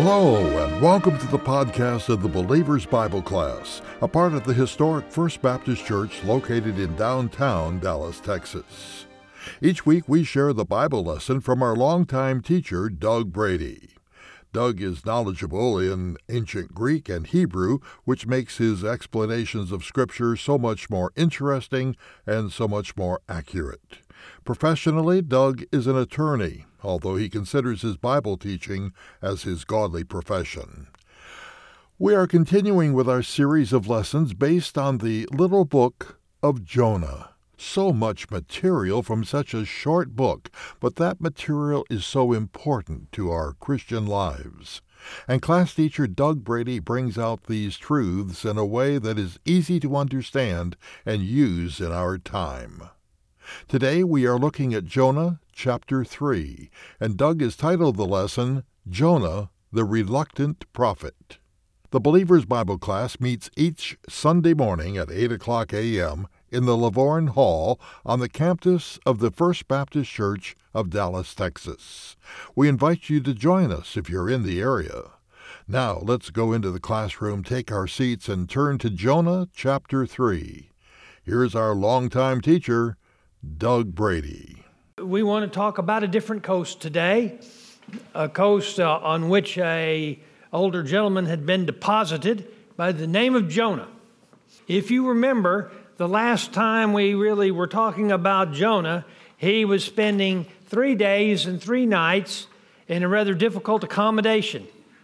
Hello, and welcome to the podcast of the Believer's Bible Class, a part of the historic First Baptist Church located in downtown Dallas, Texas. Each week we share the Bible lesson from our longtime teacher, Doug Brady. Doug is knowledgeable in ancient Greek and Hebrew, which makes his explanations of Scripture so much more interesting and so much more accurate. Professionally, Doug is an attorney, although he considers his Bible teaching as his godly profession. We are continuing with our series of lessons based on the little book of Jonah. So much material from such a short book, but that material is so important to our Christian lives. And class teacher Doug Brady brings out these truths in a way that is easy to understand and use in our time. Today we are looking at Jonah chapter 3, and Doug has titled the lesson, Jonah, the Reluctant Prophet. The Believer's Bible Class meets each Sunday morning at 8 o'clock a.m. in the Lavorne Hall on the campus of the First Baptist Church of Dallas, Texas. We invite you to join us if you're in the area. Now let's go into the classroom, take our seats, and turn to Jonah chapter 3. Here's our longtime teacher, Doug Brady. We want to talk about a different coast today, a coast on which an older gentleman had been deposited by the name of Jonah. If you remember, the last time we really were talking about Jonah, he was spending 3 days and 3 nights in a rather difficult accommodation.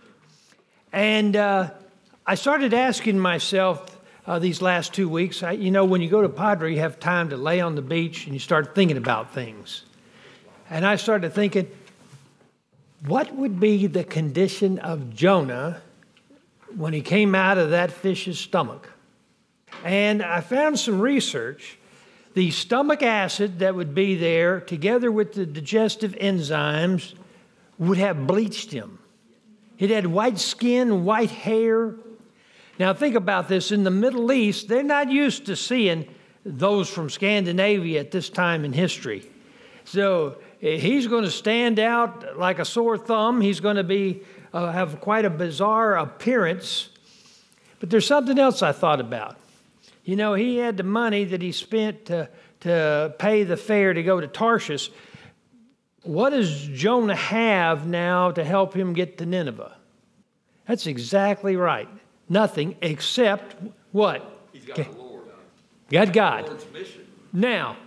And I started asking myself these last 2 weeks, when you go to Padre, you have time to lay on the beach and you start thinking about things. And I started thinking, what would be the condition of Jonah when he came out of that fish's stomach? And I found some research. The stomach acid that would be there, together with the digestive enzymes, would have bleached him. He'd had white skin, white hair. Now think about this. In the Middle East, they're not used to seeing those from Scandinavia at this time in history. So he's going to stand out like a sore thumb. He's going to have quite a bizarre appearance. But there's something else I thought about. He had the money that he spent to pay the fare to go to Tarshish. What does Jonah have now to help him get to Nineveh? That's exactly right. Nothing except what? He's got the Lord. Got God. The Lord's mission. Now,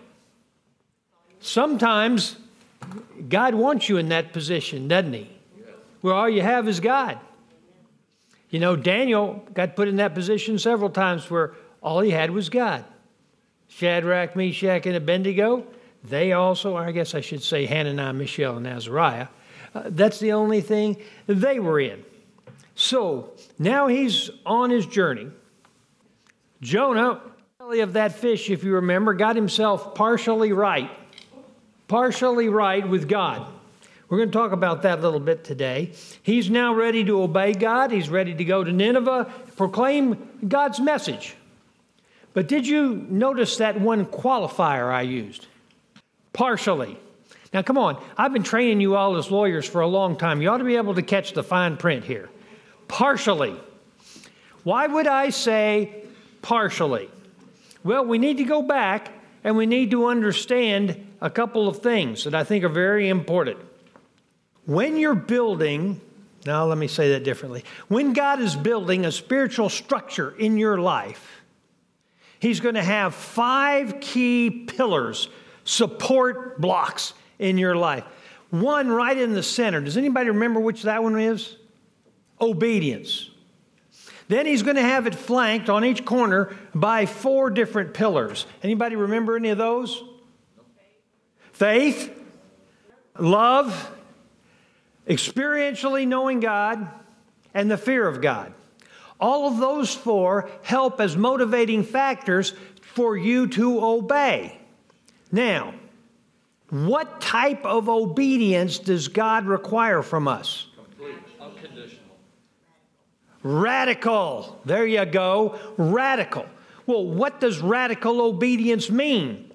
sometimes God wants you in that position, doesn't he? Yes. Where all you have is God. Daniel got put in that position several times where all he had was God. Shadrach, Meshach, and Abednego, they also, or I guess I should say Hananiah, Mishael, and Azariah, that's the only thing they were in. So now he's on his journey. Jonah, of that fish, if you remember, got himself partially right with God. We're going to talk about that a little bit today. He's now ready to obey God. He's ready to go to Nineveh, proclaim God's message. But did you notice that one qualifier I used? Partially. Now, come on. I've been training you all as lawyers for a long time. You ought to be able to catch the fine print here. Partially. Why would I say partially? Well, we need to go back and we need to understand a couple of things that I think are very important. When you're building, now let me say that differently. When God is building a spiritual structure in your life, He's going to have 5 key pillars, support blocks in your life. One right in the center. Does anybody remember which that one is? Obedience. Then he's going to have it flanked on each corner by 4 different pillars. Anybody remember any of those? Faith, love, experientially knowing God, and the fear of God. All of those 4 help as motivating factors for you to obey. Now, what type of obedience does God require from us? Complete. Unconditional. Radical. There you go. Radical. Well, what does radical obedience mean?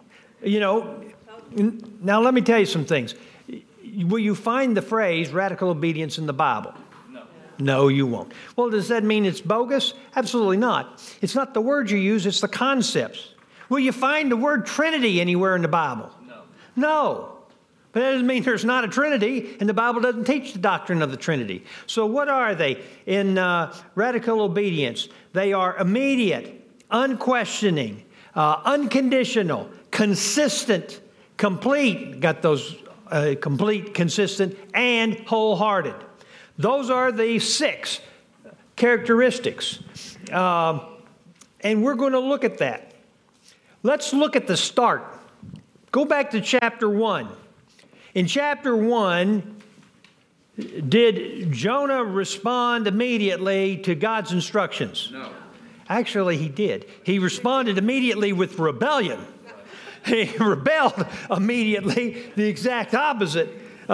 Now let me tell you some things. Will you find the phrase radical obedience in the Bible? No. No, you won't. Well, does that mean it's bogus? Absolutely not. It's not the word you use, it's the concepts. Will you find the word Trinity anywhere in the Bible? No. No. But that doesn't mean there's not a Trinity, and the Bible doesn't teach the doctrine of the Trinity. So what are they? In radical obedience, they are immediate, unquestioning, unconditional, consistent, complete, got those complete, consistent, and wholehearted. Those are the 6 characteristics. And we're going to look at that. Let's look at the start. Go back to chapter 1. In chapter 1, did Jonah respond immediately to God's instructions? No. Actually, he did. He responded immediately with rebellion. He rebelled immediately, the exact opposite.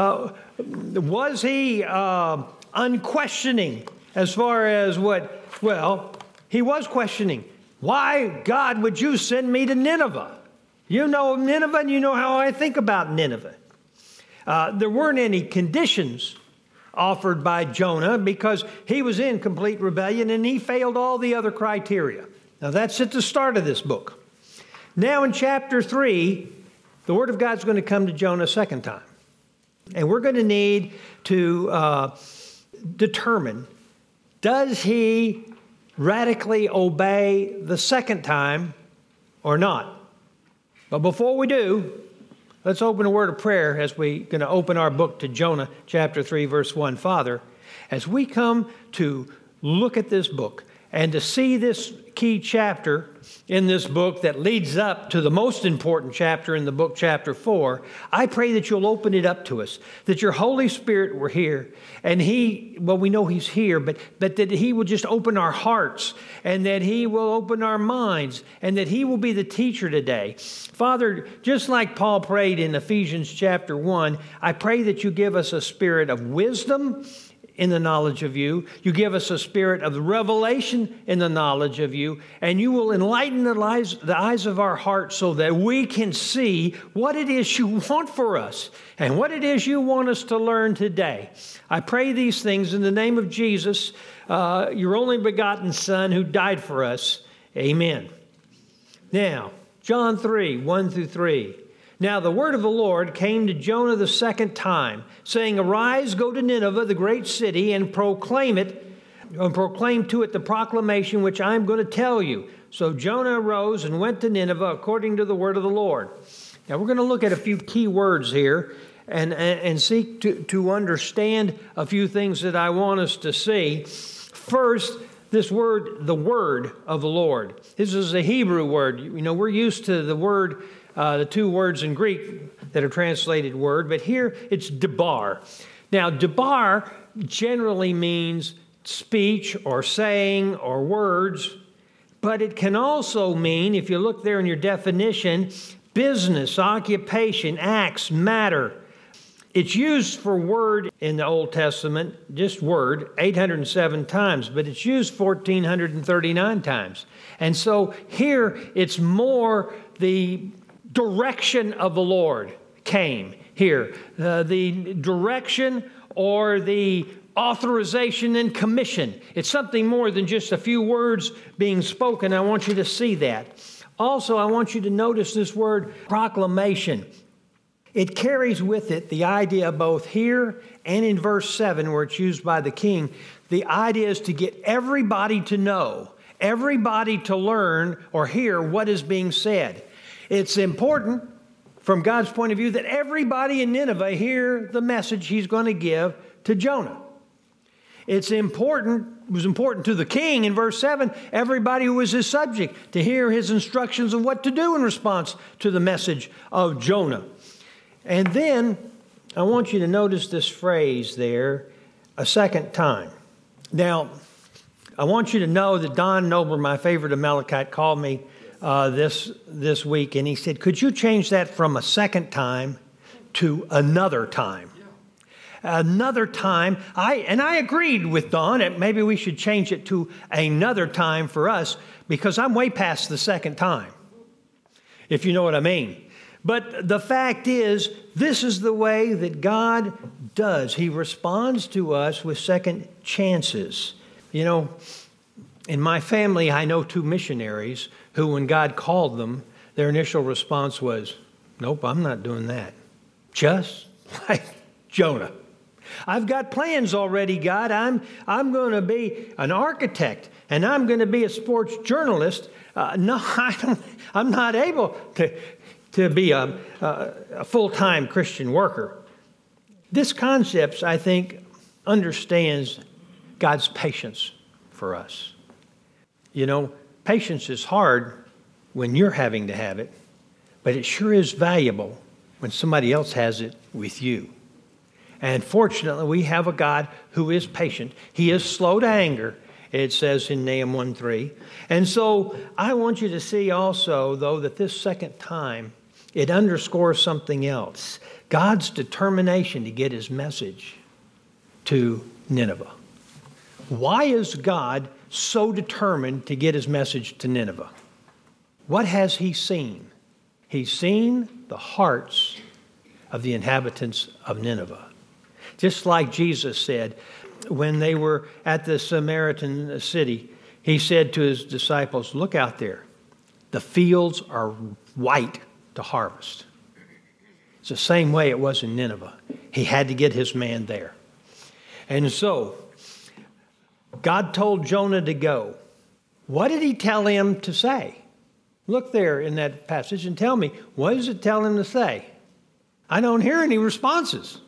Was he unquestioning as far as what? Well, he was questioning. Why, God, would you send me to Nineveh? You know Nineveh, and you know how I think about Nineveh. There weren't any conditions offered by Jonah because he was in complete rebellion and he failed all the other criteria. Now, that's at the start of this book. Now, in chapter 3, the Word of God's going to come to Jonah a second time. And we're going to need to determine, does he radically obey the second time or not? But before we do, let's open a word of prayer as we're going to open our book to Jonah chapter 3, verse 1. Father, as we come to look at this book and to see this key chapter in this book that leads up to the most important chapter in the book, chapter 4, I pray that you'll open it up to us, that your Holy Spirit were here, and we know he's here, but that he will just open our hearts, and that he will open our minds, and that he will be the teacher today. Father, just like Paul prayed in Ephesians chapter 1, I pray that you give us a spirit of wisdom in the knowledge of you. You give us a spirit of revelation in the knowledge of you, and you will enlighten the eyes of our hearts so that we can see what it is you want for us and what it is you want us to learn today. I pray these things in the name of Jesus, your only begotten Son who died for us. Amen. Now, John 3, 1 through 3. Now the word of the Lord came to Jonah the second time, saying, Arise, go to Nineveh, the great city, and proclaim to it the proclamation which I am going to tell you. So Jonah arose and went to Nineveh according to the word of the Lord. Now we're going to look at a few key words here and seek to understand a few things that I want us to see. First, this word, the word of the Lord. This is a Hebrew word. You know, we're used to the word, the 2 words in Greek that are translated word, but here it's debar. Now, debar generally means speech or saying or words, but it can also mean, if you look there in your definition, business, occupation, acts, matter. It's used for word in the Old Testament, just word, 807 times, but it's used 1,439 times. And so here it's more the direction of the Lord came here. The direction or the authorization and commission. It's something more than just a few words being spoken. I want you to see that. Also, I want you to notice this word proclamation. It carries with it the idea both here and in verse 7 where it's used by the king. The idea is to get everybody to know, everybody to learn or hear what is being said. It's important from God's point of view that everybody in Nineveh hear the message he's going to give to Jonah. It was important to the king in verse 7, everybody who was his subject, to hear his instructions of what to do in response to the message of Jonah. And then I want you to notice this phrase there, a second time. Now, I want you to know that Don Nobler, my favorite Amalekite, called me this week, and he said, could you change that from a second time to another time? Another time. I agreed with Don. Maybe we should change it to another time for us because I'm way past the second time, if you know what I mean. But the fact is, this is the way that God does. He responds to us with second chances. You know, in my family, I know 2 missionaries who, when God called them, their initial response was, nope, I'm not doing that. Just like Jonah. I've got plans already, God. I'm going to be an architect, and I'm going to be a sports journalist. No, I'm not able to be a full-time Christian worker. This concept, I think, understands God's patience for us. You know, patience is hard when you're having to have it, but it sure is valuable when somebody else has it with you. And fortunately, we have a God who is patient. He is slow to anger, it says in Nahum 1:3. And so I want you to see also, though, that this second time, it underscores something else. God's determination to get his message to Nineveh. Why is God so determined to get his message to Nineveh? What has he seen? He's seen the hearts of the inhabitants of Nineveh. Just like Jesus said when they were at the Samaritan city, he said to his disciples, look out there. The fields are white to harvest. It's the same way it was in Nineveh. He had to get his man there. And so, God told Jonah to go. What did he tell him to say? Look there in that passage and tell me, what does it tell him to say? I don't hear any responses.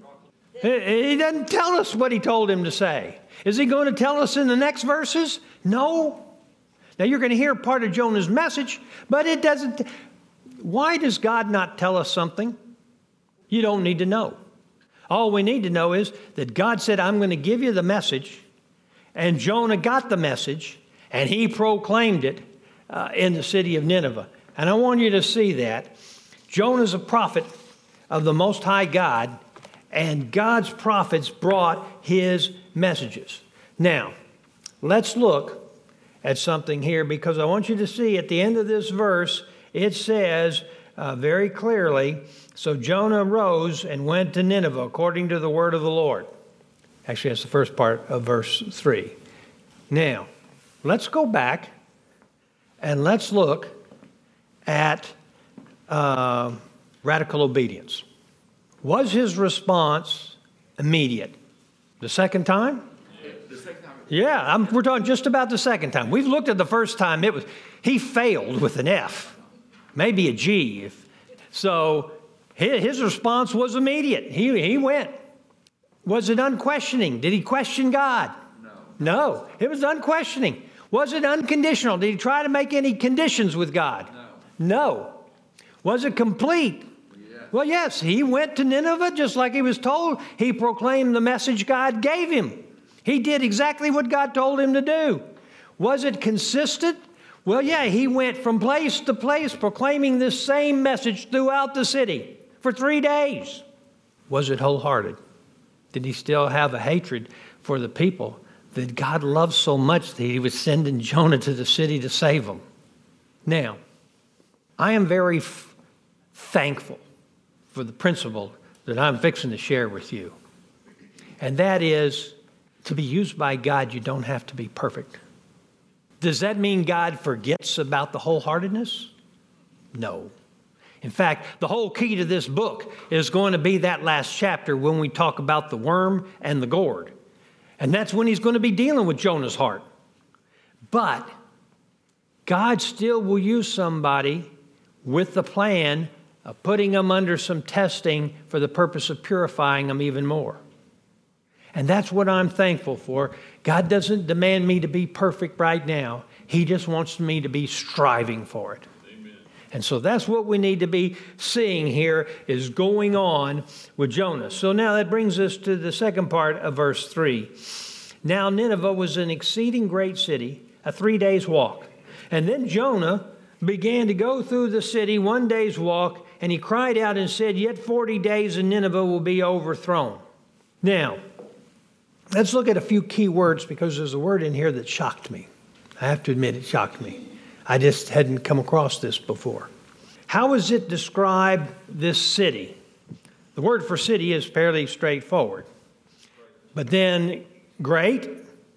He doesn't tell us what he told him to say. Is he going to tell us in the next verses? No. Now you're going to hear part of Jonah's message, but it doesn't. Why does God not tell us something? You don't need to know. All we need to know is that God said, I'm going to give you the message, and Jonah got the message, and he proclaimed it in the city of Nineveh. And I want you to see that. Jonah's a prophet of the Most High God, and God's prophets brought his messages. Now, let's look at something here, because I want you to see at the end of this verse, it says very clearly, so Jonah rose and went to Nineveh according to the word of the Lord. Actually, that's the first part of verse 3. Now, let's go back and let's look at radical obedience. Was his response immediate? The second time? The second time. Yeah, we're talking just about the second time. We've looked at the first time. He failed with an F, maybe a G. So his response was immediate. He went. Was it unquestioning? Did he question God? No, it was unquestioning. Was it unconditional? Did he try to make any conditions with God? No. Was it complete? Well, yes, he went to Nineveh just like he was told. He proclaimed the message God gave him. He did exactly what God told him to do. Was it consistent? Well, yeah, he went from place to place proclaiming this same message throughout the city for 3 days. Was it wholehearted? Did he still have a hatred for the people that God loved so much that he was sending Jonah to the city to save them? Now, I am very thankful for the principle that I'm fixing to share with you. And that is, to be used by God, you don't have to be perfect. Does that mean God forgets about the wholeheartedness? No. In fact, the whole key to this book is going to be that last chapter when we talk about the worm and the gourd. And that's when he's going to be dealing with Jonah's heart. But God still will use somebody with the plan of putting them under some testing for the purpose of purifying them even more. And that's what I'm thankful for. God doesn't demand me to be perfect right now. He just wants me to be striving for it. Amen. And so that's what we need to be seeing here is going on with Jonah. So now that brings us to the second part of verse 3. Now Nineveh was an exceeding great city, a 3 days walk. And then Jonah began to go through the city 1 day's walk, and he cried out and said, yet 40 days and Nineveh will be overthrown. Now, let's look at a few key words, because there's a word in here that shocked me. I have to admit it shocked me. I just hadn't come across this before. How does it describe this city? The word for city is fairly straightforward. But then great,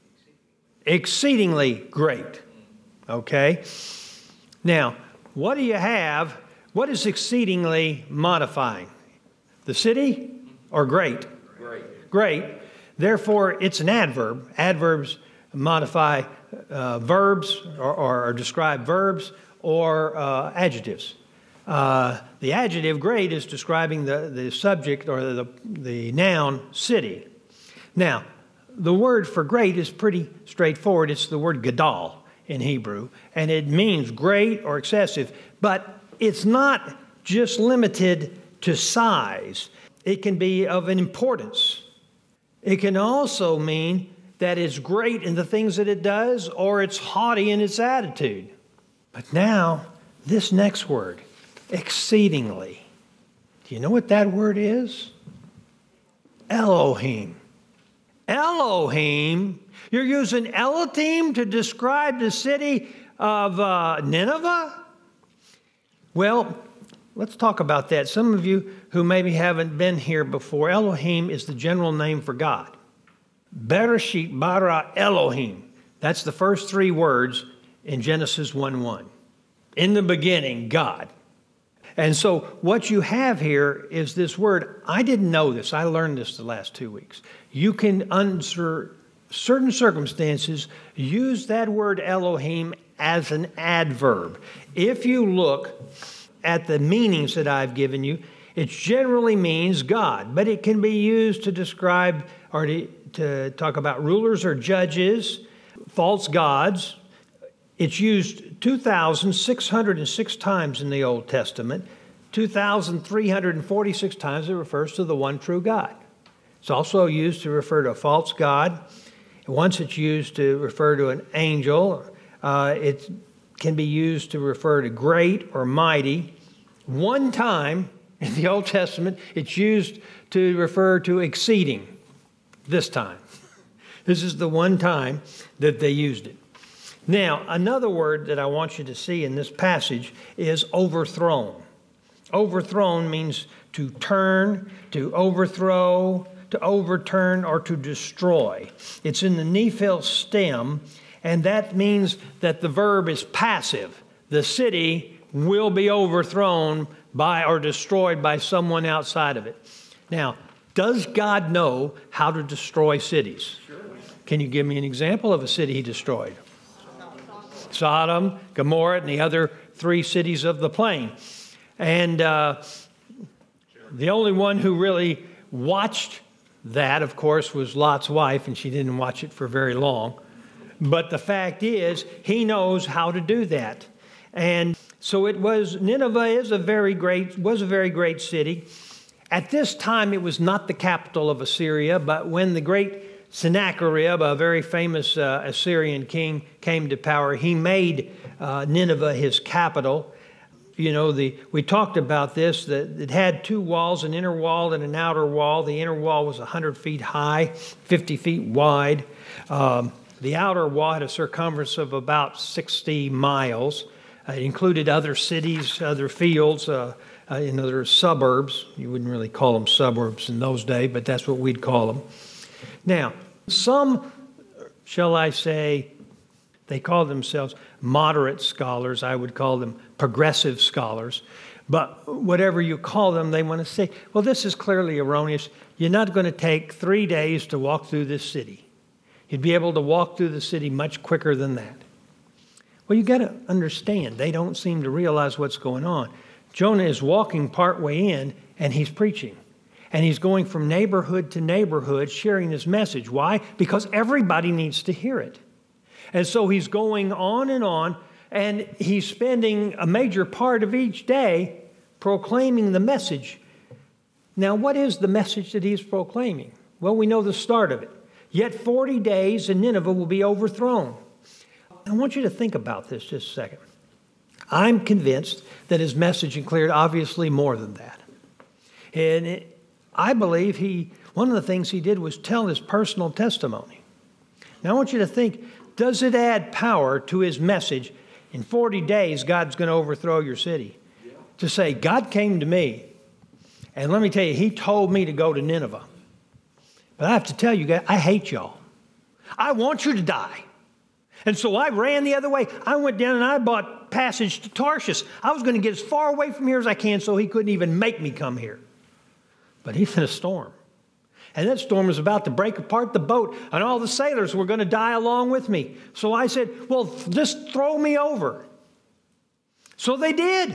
exceedingly great. Okay? Now, what do you have? What is exceedingly modifying? The city or great? Great. Great. Therefore, it's an adverb. Adverbs modify verbs or describe verbs or adjectives. The adjective great is describing the subject or the noun city. Now, the word for great is pretty straightforward. It's the word gadol in Hebrew, and it means great or excessive, but it's not just limited to size. It can be of an importance. It can also mean that it's great in the things that it does, or it's haughty in its attitude. But now, this next word, exceedingly. Do you know what that word is? Elohim. Elohim. You're using Elohim to describe the city of Nineveh? Well, let's talk about that. Some of you who maybe haven't been here before, Elohim is the general name for God. Bereshit bara Elohim. That's the first three words in Genesis 1:1. In the beginning, God. And so what you have here is this word. I didn't know this. I learned this the last 2 weeks. You can, under certain circumstances, use that word Elohim as an adverb. If you look at the meanings that I've given you, it generally means God, but it can be used to describe or to talk about rulers or judges, false gods. It's used 2,606 times in the Old Testament. 2,346 times it refers to the one true God. It's also used to refer to a false god. Once it's used to refer to an angel. It can be used to refer to great or mighty. One time in the Old Testament, it's used to refer to exceeding. This time. This is the one time that they used it. Now, another word that I want you to see in this passage is overthrown. Overthrown means to turn, to overthrow, to overturn, or to destroy. It's in the Nephil stem, and that means that the verb is passive. The city will be overthrown by or destroyed by someone outside of it. Now, does God know how to destroy cities? Sure. Can you give me an example of a city he destroyed? Sodom, Gomorrah, and the other three cities of the plain. And the only one who really watched that, of course, was Lot's wife, and she didn't watch it for very long. But the fact is, he knows how to do that. And so Nineveh was a very great city. At this time, it was not the capital of Assyria, but when the great Sennacherib, a very famous Assyrian king, came to power, he made Nineveh his capital. You know, we talked about this, that it had two walls, an inner wall and an outer wall. The inner wall was 100 feet high, 50 feet wide. The outer wall had a circumference of about 60 miles. It included other cities, other fields, in other suburbs. You wouldn't really call them suburbs in those days, but that's what we'd call them. Now, some, shall I say, they call themselves moderate scholars. I would call them progressive scholars. But whatever you call them, they want to say, well, this is clearly erroneous. You're not going to take 3 days to walk through this city. You'd be able to walk through the city much quicker than that. Well, you got to understand, they don't seem to realize what's going on. Jonah is walking partway in, and he's preaching. And he's going from neighborhood to neighborhood sharing his message. Why? Because everybody needs to hear it. And so he's going on, and he's spending a major part of each day proclaiming the message. Now, what is the message that he's proclaiming? Well, we know the start of it. Yet 40 days and Nineveh will be overthrown. I want you to think about this just a second. I'm convinced that his message included obviously more than that. And I believe one of the things he did was tell his personal testimony. Now I want you to think, does it add power to his message? In 40 days, God's going to overthrow your city. to say, God came to me, and let me tell you, he told me to go to Nineveh. But I have to tell you guys, I hate y'all. I want you to die. And so I ran the other way. I went down and I bought passage to Tarshish. I was going to get as far away from here as I can so he couldn't even make me come here. But he's in a storm. And that storm was about to break apart the boat, and all the sailors were going to die along with me. So I said, well, just throw me over. So they did.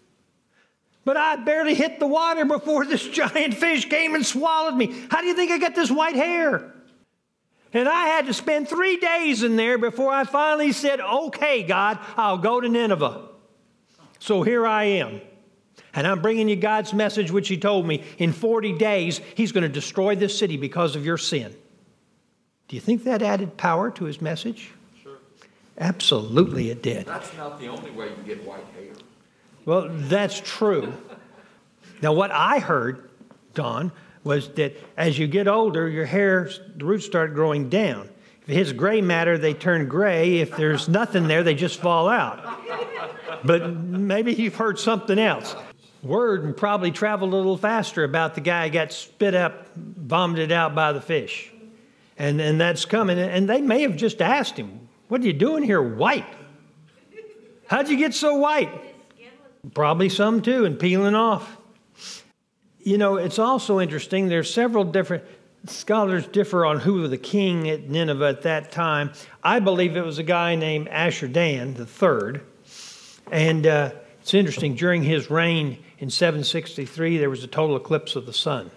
But I barely hit the water before this giant fish came and swallowed me. How do you think I got this white hair? And I had to spend 3 days in there before I finally said, okay, God, I'll go to Nineveh. So here I am. And I'm bringing you God's message, which he told me in 40 days, he's going to destroy this city because of your sin. Do you think that added power to his message? Sure. Absolutely it did. That's not the only way you get white hair. Well, that's true. Now, what I heard, Don, was that as you get older, your hair, the roots start growing down. If it hits gray matter, they turn gray. If there's nothing there, they just fall out. But maybe you've heard something else. Word probably traveled a little faster about the guy who got spit up, vomited out by the fish. And that's coming. And they may have just asked him, what are you doing here white? How'd you get so white? Probably some too, and peeling off. You know, it's also interesting. There's several different scholars differ on who was the king at Nineveh at that time. I believe it was a guy named Ashur-dan III. And it's interesting, during his reign in 763, there was a total eclipse of the sun.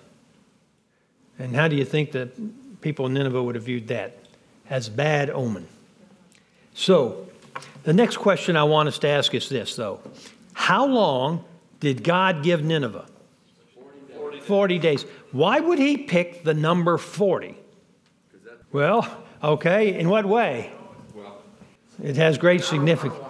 And how do you think that people in Nineveh would have viewed that? As a bad omen. So, the next question I want us to ask is this, though. How long did God give Nineveh? 40 days. Why would he pick the number 40? Well, okay, in what way? It has great significance.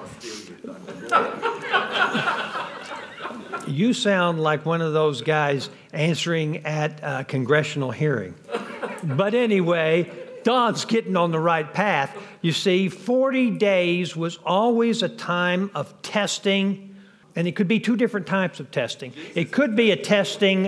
You sound like one of those guys answering at a congressional hearing. But anyway, Don's getting on the right path. You see, 40 days was always a time of testing. And it could be two different types of testing. It could be a testing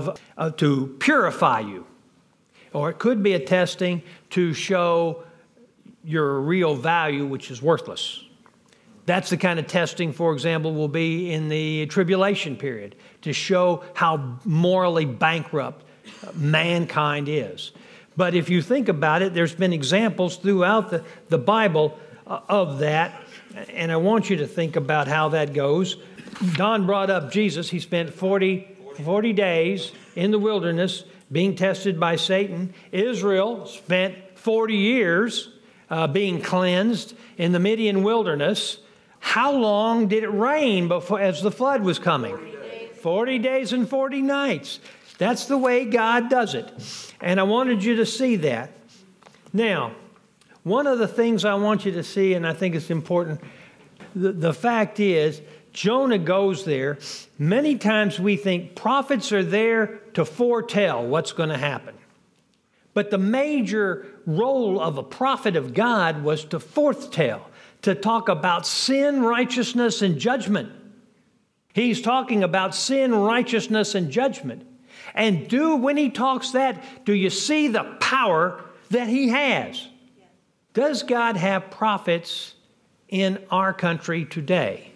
to purify you. Or it could be a testing to show your real value, which is worthless. That's the kind of testing, for example, will be in the tribulation period, to show how morally bankrupt mankind is. But if you think about it, there's been examples throughout the Bible of that. And I want you to think about how that goes. Don brought up Jesus. He spent 40 days in the wilderness being tested by Satan. Israel spent 40 years being cleansed in the Midian wilderness. How long did it rain as the flood was coming? 40 days and 40 nights. That's the way God does it. And I wanted you to see that. Now, one of the things I want you to see, and I think it's important, the fact is, Jonah goes there. Many times we think prophets are there to foretell what's going to happen. But the major role of a prophet of God was to foretell, to talk about sin, righteousness, and judgment. He's talking about sin, righteousness, and judgment. And when he talks that, do you see the power that he has? Does God have prophets in our country today?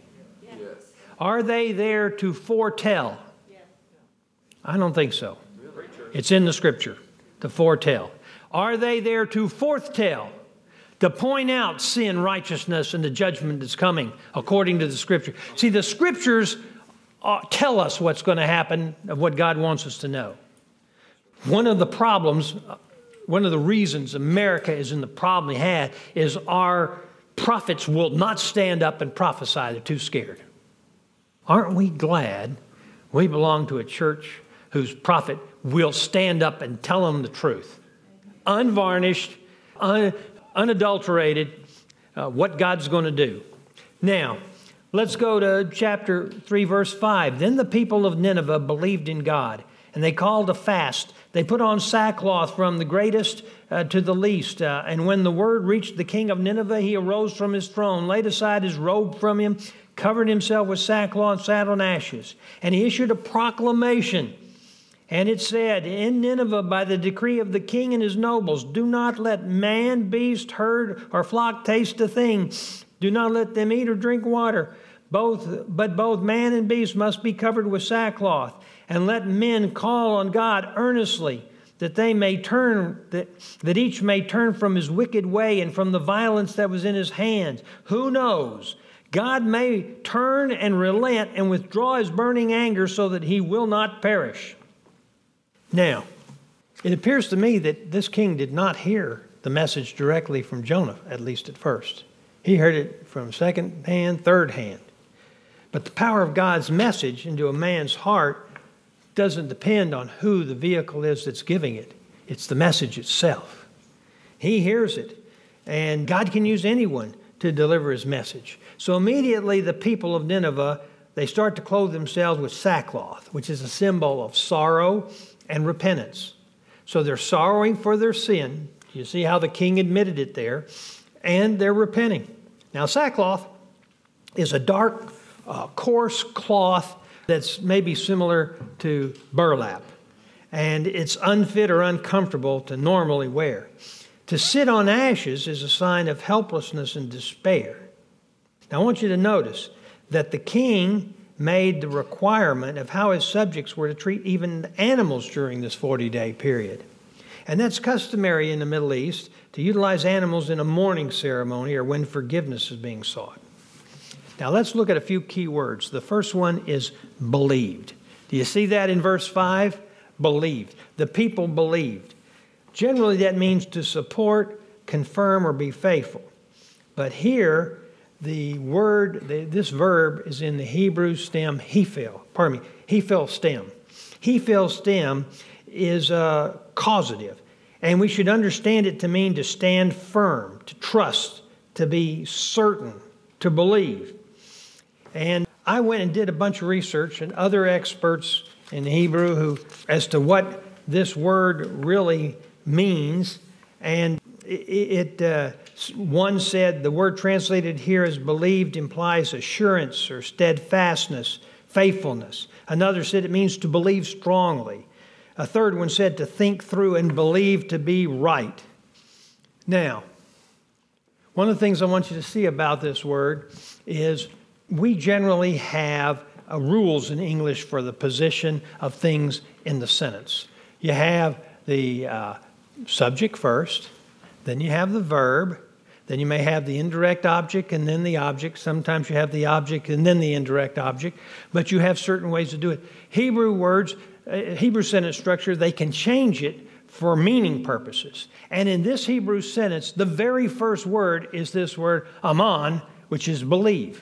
Are they there to foretell? Yes. I don't think so. It's in the scripture, to foretell. Are they there to forthtell? To point out sin, righteousness, and the judgment that's coming according to the scripture. See, the scriptures tell us what's going to happen, of what God wants us to know. One of the problems, one of the reasons America is in the problem we had is our prophets will not stand up and prophesy. They're too scared. Aren't we glad we belong to a church whose prophet will stand up and tell them the truth? Unvarnished, unadulterated, what God's going to do. Now, let's go to chapter 3, verse 5. Then the people of Nineveh believed in God, and they called a fast. They put on sackcloth from the greatest to the least. And when the word reached the king of Nineveh, he arose from his throne, laid aside his robe from him, covered himself with sackcloth, saddle, and ashes. And he issued a proclamation. And it said, in Nineveh, by the decree of the king and his nobles, do not let man, beast, herd, or flock taste a thing. Do not let them eat or drink water. But both man and beast must be covered with sackcloth. And let men call on God earnestly, that they may turn, that each may turn from his wicked way and from the violence that was in his hands. Who knows? God may turn and relent and withdraw his burning anger so that he will not perish. Now, it appears to me that this king did not hear the message directly from Jonah, at least at first. He heard it from second hand, third hand. But the power of God's message into a man's heart doesn't depend on who the vehicle is that's giving it. It's the message itself. He hears it, and God can use anyone to deliver his message. So immediately the people of Nineveh, they start to clothe themselves with sackcloth, which is a symbol of sorrow and repentance. So they're sorrowing for their sin. You see how the king admitted it there. And they're repenting. Now, sackcloth is a dark, coarse cloth that's maybe similar to burlap. And it's unfit or uncomfortable to normally wear. To sit on ashes is a sign of helplessness and despair. Now, I want you to notice that the king made the requirement of how his subjects were to treat even animals during this 40-day period. And that's customary in the Middle East to utilize animals in a mourning ceremony or when forgiveness is being sought. Now let's look at a few key words. The first one is believed. Do you see that in verse 5? Believed. The people believed. Generally that means to support, confirm, or be faithful. But here, this verb is in the Hebrew stem Hephil stem. Hephil stem is causative, and we should understand it to mean to stand firm, to trust, to be certain, to believe. And I went and did a bunch of research, and other experts in Hebrew as to what this word really means, and one said the word translated here as believed implies assurance or steadfastness, faithfulness. Another said it means to believe strongly. A third one said to think through and believe to be right. Now, one of the things I want you to see about this word is we generally have rules in English for the position of things in the sentence. You have the subject first, then you have the verb, then you may have the indirect object and then the object. Sometimes you have the object and then the indirect object, but you have certain ways to do it. Hebrew sentence structure, they can change it for meaning purposes. And in this Hebrew sentence, the very first word is this word aman, which is believe.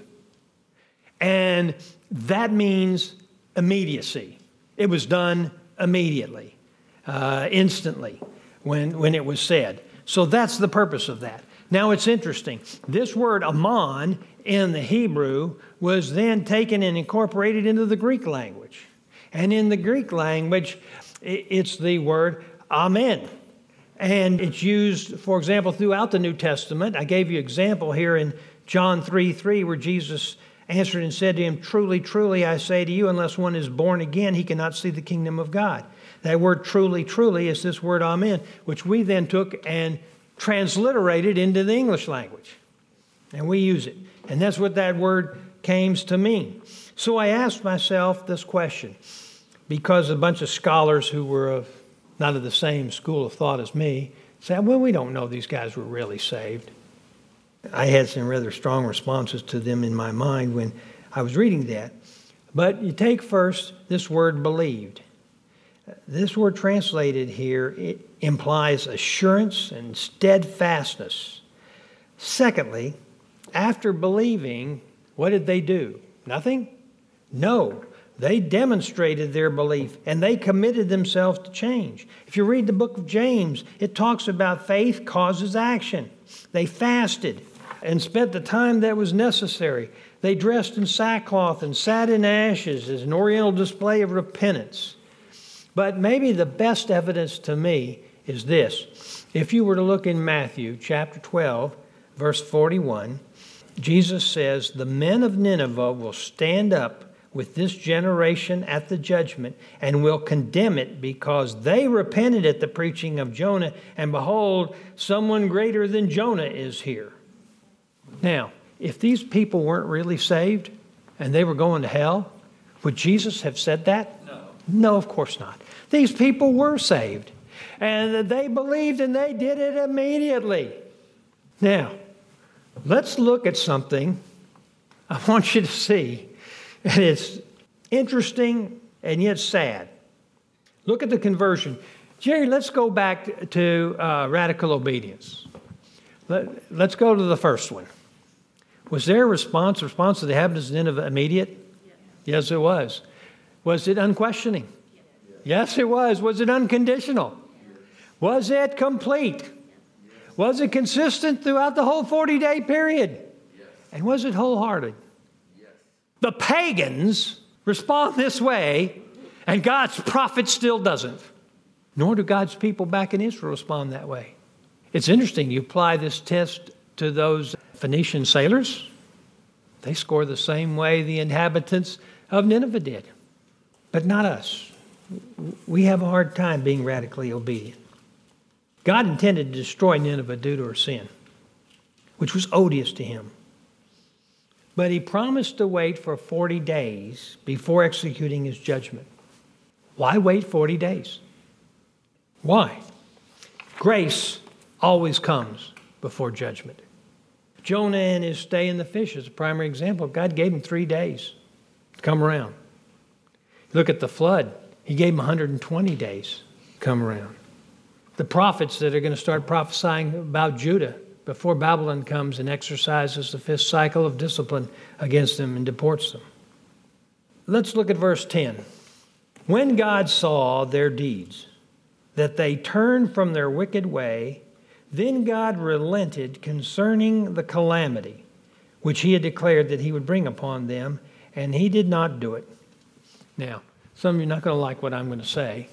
And that means immediacy. It was done immediately, instantly, when it was said. So that's the purpose of that. Now it's interesting. This word aman in the Hebrew was then taken and incorporated into the Greek language. And in the Greek language, it's the word amen. And it's used, for example, throughout the New Testament. I gave you an example here in John 3:3, where Jesus answered and said to him, "Truly, truly, I say to you, unless one is born again, he cannot see the kingdom of God." That word truly, truly is this word amen, which we then took and transliterated into the English language. And we use it. And that's what that word came to mean. So I asked myself this question, because a bunch of scholars who were not of the same school of thought as me said, well, we don't know these guys were really saved. I had some rather strong responses to them in my mind when I was reading that. But you take first this word believed. This word translated here, it implies assurance and steadfastness. Secondly, after believing, what did they do? Nothing? No. They demonstrated their belief and they committed themselves to change. If you read the book of James, it talks about faith causes action. They fasted and spent the time that was necessary. They dressed in sackcloth and sat in ashes as an oriental display of repentance. But maybe the best evidence to me is this. If you were to look in Matthew chapter 12, verse 41, Jesus says, the men of Nineveh will stand up with this generation at the judgment and will condemn it because they repented at the preaching of Jonah, and behold, someone greater than Jonah is here. Now, if these people weren't really saved and they were going to hell, would Jesus have said that? No. No, of course not. These people were saved, and they believed, and they did it immediately. Now, let's look at something I want you to see, and it's interesting and yet sad. Look at the conversion. Jerry, let's go back to radical obedience. Let's go to the first one. Was their response to the inhabitants of Nineveh immediate? Yes, it was. Was it unquestioning? Yes, it was. Was it unconditional? Was it complete? Was it consistent throughout the whole 40-day period? And was it wholehearted? The pagans respond this way, and God's prophet still doesn't. Nor do God's people back in Israel respond that way. It's interesting. You apply this test to those Phoenician sailors, they score the same way the inhabitants of Nineveh did. But not us. We have a hard time being radically obedient. God intended to destroy Nineveh due to her sin, which was odious to him. But he promised to wait for 40 days before executing his judgment. Why wait 40 days? Why? Grace always comes before judgment. Jonah and his stay in the fish is a primary example. God gave him 3 days to come around. Look at the flood. He gave him 120 days to come around. The prophets that are going to start prophesying about Judah before Babylon comes and exercises the 5th cycle of discipline against them and deports them. Let's look at verse 10. When God saw their deeds, that they turned from their wicked way, then God relented concerning the calamity which he had declared that he would bring upon them, and he did not do it. Now, some of you are not going to like what I'm going to say.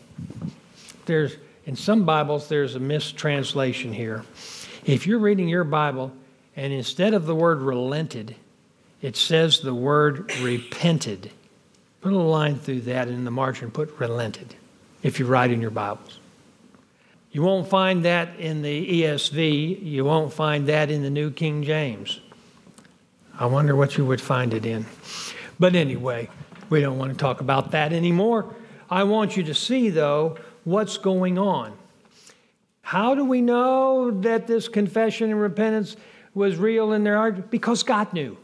In some Bibles, there's a mistranslation here. If you're reading your Bible, and instead of the word relented, it says the word repented, put a line through that, and in the margin put relented, if you write in your Bibles. You won't find that in the ESV. You won't find that in the New King James. I wonder what you would find it in. But anyway, we don't want to talk about that anymore. I want you to see, though, what's going on. How do we know that this confession and repentance was real in their heart? Because God knew.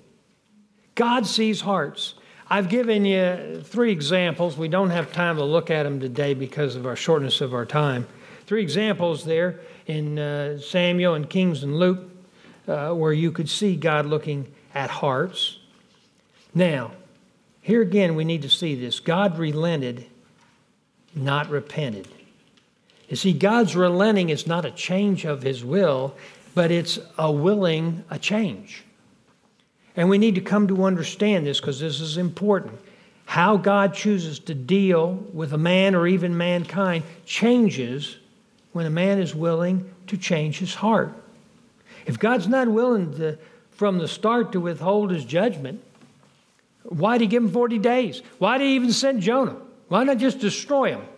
God sees hearts. I've given you 3 examples. We don't have time to look at them today because of our shortness of our time. 3 examples there in Samuel and Kings and Luke where you could see God looking at hearts. Now, here again we need to see this. God relented, not repented. You see, God's relenting is not a change of his will, but it's a change. And we need to come to understand this because this is important. How God chooses to deal with a man or even mankind changes when a man is willing to change his heart. If God's not willing from the start to withhold his judgment, why did he give him 40 days? Why did he even send Jonah? Why not just destroy him?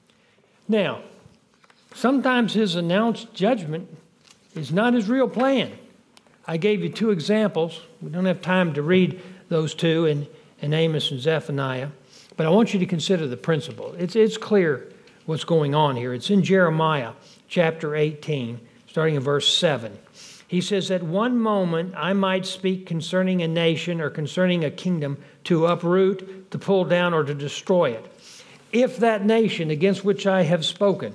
Now, sometimes his announced judgment is not his real plan. I gave you 2 examples. We don't have time to read those 2 in Amos and Zephaniah, but I want you to consider the principle. It's clear what's going on here. It's in Jeremiah chapter 18, starting in verse 7. He says, "At one moment I might speak concerning a nation or concerning a kingdom to uproot, to pull down, or to destroy it. If that nation against which I have spoken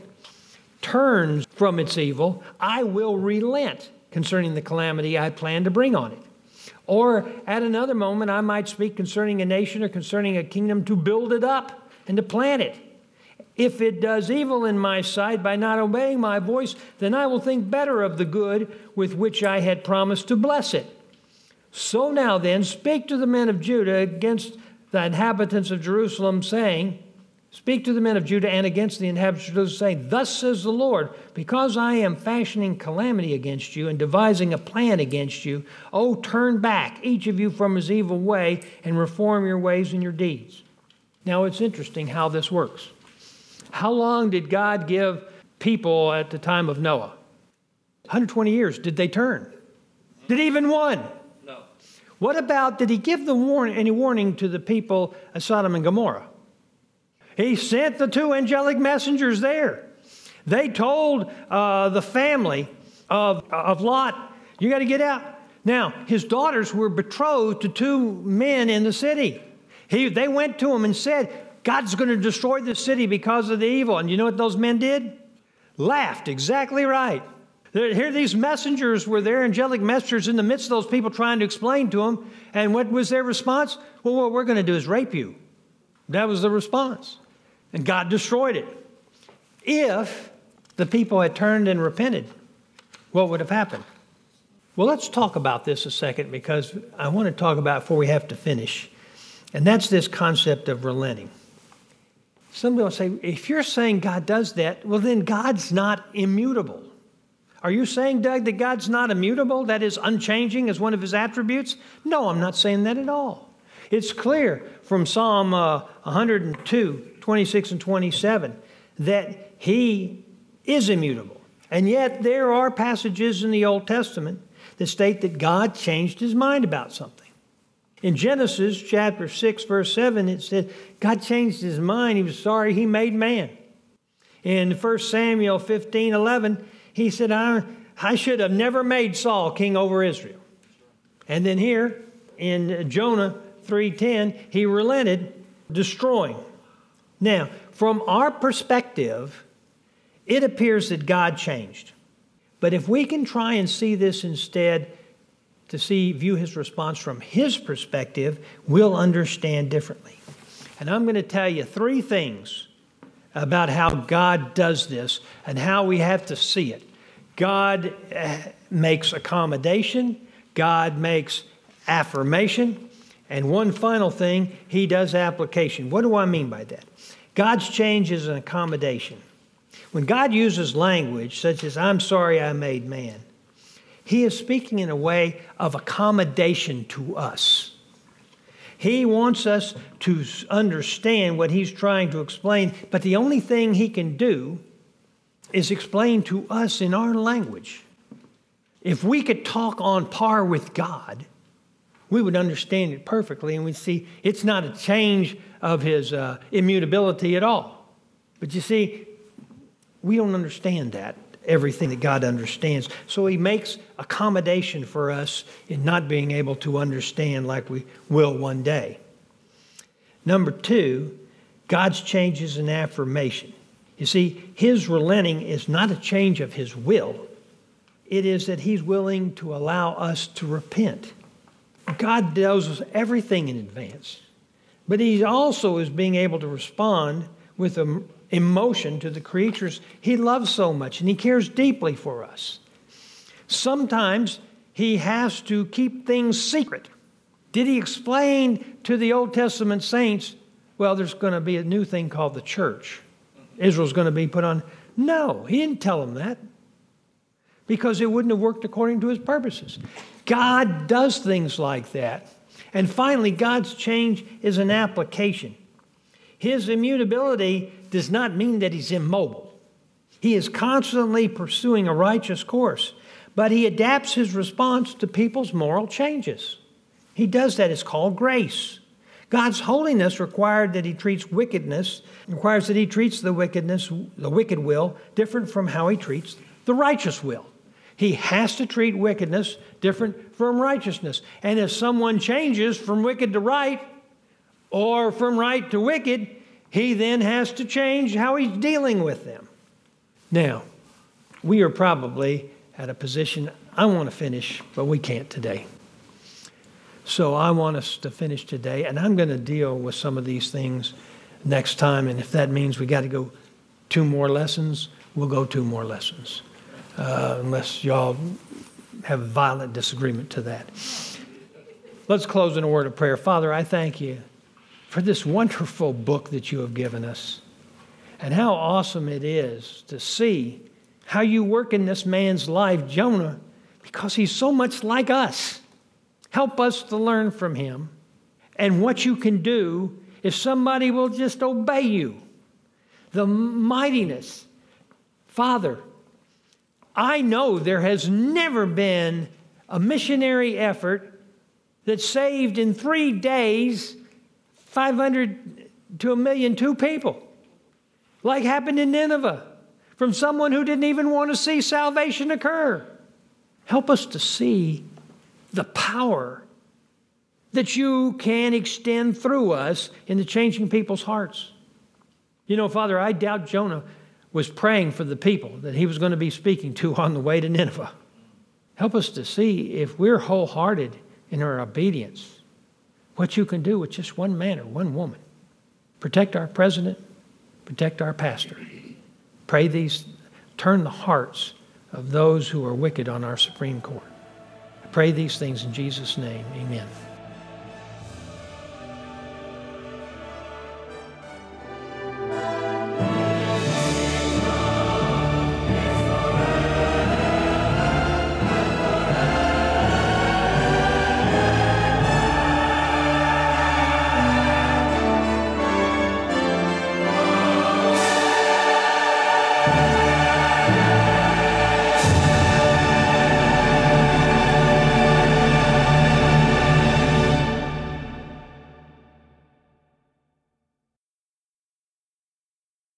turns from its evil, I will relent concerning the calamity I plan to bring on it. Or at another moment I might speak concerning a nation or concerning a kingdom to build it up and to plant it. If it does evil in my sight by not obeying my voice, then I will think better of the good with which I had promised to bless it. So now then, speak to the men of Judah against the inhabitants of Jerusalem, saying, Speak to the men of Judah and against the inhabitants of Jerusalem, saying, Thus says the Lord, because I am fashioning calamity against you and devising a plan against you, oh, turn back, each of you from his evil way, and reform your ways and your deeds. Now, it's interesting how this works. How long did God give people at the time of Noah? 120 years. Did they turn? Did even one? No. What about, did he give any warning to the people of Sodom and Gomorrah? He sent the two angelic messengers there. They told the family of Lot, you got to get out. Now, his daughters were betrothed to two men in the city. They went to him and said, God's going to destroy this city because of the evil. And you know what those men did? Laughed. Exactly right. Here these messengers were there, angelic messengers in the midst of those people trying to explain to them. And what was their response? Well, what we're going to do is rape you. That was the response. And God destroyed it. If the people had turned and repented, what would have happened? Well, let's talk about this a second, because I want to talk about it before we have to finish. And that's this concept of relenting. Somebody will say, if you're saying God does that, well, then God's not immutable. Are you saying, Doug, that God's not immutable? That is, unchanging as one of his attributes? No, I'm not saying that at all. It's clear from Psalm 102, 26 and 27, that he is immutable. And yet there are passages in the Old Testament that state that God changed his mind about something. In Genesis chapter 6, verse 7, it said, God changed his mind. He was sorry he made man. In 1 Samuel 15, 11, he said, I should have never made Saul king over Israel. And then here in Jonah 3:10, he relented, destroying. Now, from our perspective, it appears that God changed. But if we can try and see this instead, view his response from his perspective, we'll understand differently. And I'm going to tell you three things about how God does this and how we have to see it. God makes accommodation. God makes affirmation. And one final thing, he does application. What do I mean by that? God's change is an accommodation. When God uses language such as, I'm sorry I made man, he is speaking in a way of accommodation to us. He wants us to understand what he's trying to explain, but the only thing he can do is explain to us in our language. If we could talk on par with God, we would understand it perfectly, and we'd see it's not a change of his immutability at all. But you see, we don't understand that, everything that God understands. So he makes accommodation for us in not being able to understand like we will one day. Number two, God's change is an affirmation. You see, his relenting is not a change of his will. It is that he's willing to allow us to repent. God knows everything in advance, but he also is being able to respond with emotion to the creatures he loves so much, and he cares deeply for us. Sometimes he has to keep things secret. Did he explain to the Old Testament saints, well, there's going to be a new thing called the church? Israel's going to be put on. No, he didn't tell them that, because it wouldn't have worked according to his purposes. God does things like that. And finally, God's change is an application. His immutability does not mean that he's immobile. He is constantly pursuing a righteous course, but he adapts his response to people's moral changes. He does that. It's called grace. God's holiness requires that he treats the wicked will, different from how he treats the righteous will. He has to treat wickedness different from righteousness. And if someone changes from wicked to right, or from right to wicked, he then has to change how he's dealing with them. Now, we are probably at a position, I want to finish, but we can't today. So I want us to finish today, and I'm going to deal with some of these things next time. And if that means we got to go 2 more lessons, we'll go 2 more lessons. Unless y'all have a violent disagreement to that. Let's close in a word of prayer. Father, I thank you for this wonderful book that you have given us, and how awesome it is to see how you work in this man's life, Jonah, because he's so much like us. Help us to learn from him and what you can do if somebody will just obey you. The mightiness. Father, I know there has never been a missionary effort that saved in 3 days 500 to 1,000,002 people, like happened in Nineveh, from someone who didn't even want to see salvation occur. Help us to see the power that you can extend through us into changing people's hearts. You know, Father, I doubt Jonah was praying for the people that he was going to be speaking to on the way to Nineveh. Help us to see, if we're wholehearted in our obedience, what you can do with just one man or one woman. Protect our president, protect our pastor. Pray these, turn the hearts of those who are wicked on our Supreme Court. I pray these things in Jesus' name, amen.